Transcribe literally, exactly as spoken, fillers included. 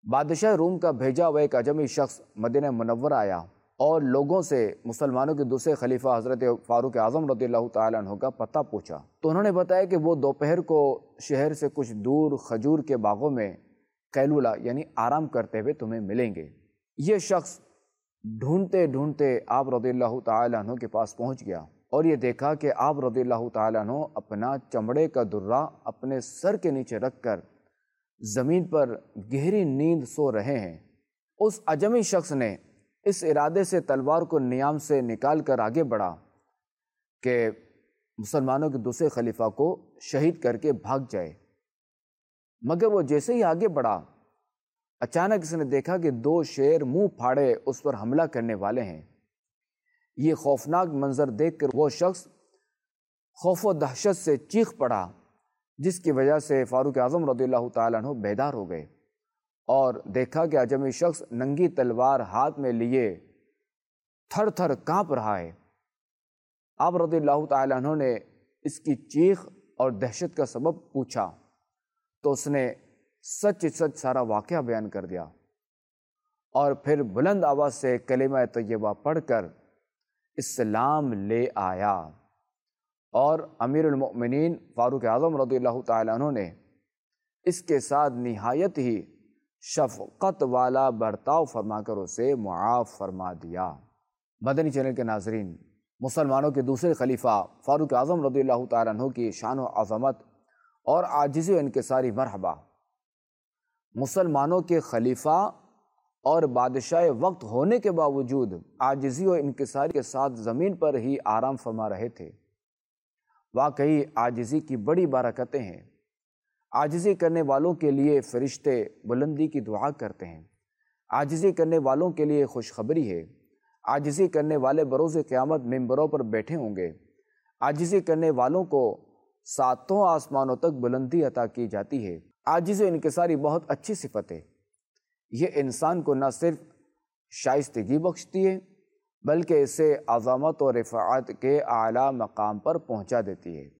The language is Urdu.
بادشاہ روم کا بھیجا ہوا ایک اجمی شخص مدینہ منورہ آیا اور لوگوں سے مسلمانوں کے دوسرے خلیفہ حضرت فاروق اعظم رضی اللہ تعالیٰ عنہ کا پتہ پوچھا تو انہوں نے بتایا کہ وہ دوپہر کو شہر سے کچھ دور کھجور کے باغوں میں قیلولہ یعنی آرام کرتے ہوئے تمہیں ملیں گے۔ یہ شخص ڈھونڈتے ڈھونڈتے آپ رضی اللہ تعالیٰ عنہ کے پاس پہنچ گیا اور یہ دیکھا کہ آپ رضی اللہ تعالیٰ عنہ اپنا چمڑے کا درہ اپنے سر کے نیچے رکھ کر زمین پر گہری نیند سو رہے ہیں۔ اس اجمی شخص نے اس ارادے سے تلوار کو نیام سے نکال کر آگے بڑھا کہ مسلمانوں کے دوسرے خلیفہ کو شہید کر کے بھاگ جائے، مگر وہ جیسے ہی آگے بڑھا اچانک اس نے دیکھا کہ دو شیر منہ پھاڑے اس پر حملہ کرنے والے ہیں۔ یہ خوفناک منظر دیکھ کر وہ شخص خوف و دہشت سے چیخ پڑا، جس کی وجہ سے فاروق اعظم رضی اللہ تعالیٰ عنہ بیدار ہو گئے اور دیکھا کہ اجمی شخص ننگی تلوار ہاتھ میں لیے تھر تھر کانپ رہا ہے۔ آپ رضی اللہ تعالیٰ عنہ نے اس کی چیخ اور دہشت کا سبب پوچھا تو اس نے سچ سچ سارا واقعہ بیان کر دیا اور پھر بلند آواز سے کلمہ طیبہ پڑھ کر اسلام لے آیا، اور امیر المؤمنین فاروق اعظم رضی اللہ تعالیٰ عنہ نے اس کے ساتھ نہایت ہی شفقت والا برتاؤ فرما کر اسے معاف فرما دیا۔ مدنی چینل کے ناظرین، مسلمانوں کے دوسرے خلیفہ فاروق اعظم رضی اللہ تعالیٰ عنہ کی شان و عظمت اور عاجزی و انکساری مرحبا۔ مسلمانوں کے خلیفہ اور بادشاہ وقت ہونے کے باوجود عاجزی و انکساری کے ساتھ زمین پر ہی آرام فرما رہے تھے۔ واقعی عاجزی کی بڑی برکتیں ہیں۔ عاجزی کرنے والوں کے لیے فرشتے بلندی کی دعا کرتے ہیں۔ عاجزی کرنے والوں کے لیے خوشخبری ہے۔ عاجزی کرنے والے بروز قیامت ممبروں پر بیٹھے ہوں گے۔ عاجزی کرنے والوں کو ساتوں آسمانوں تک بلندی عطا کی جاتی ہے۔ عاجزی و انکساری بہت اچھی صفت ہے۔ یہ انسان کو نہ صرف شائستگی بخشتی ہے بلکہ اسے عظمت و رفعت کے اعلیٰ مقام پر پہنچا دیتی ہے۔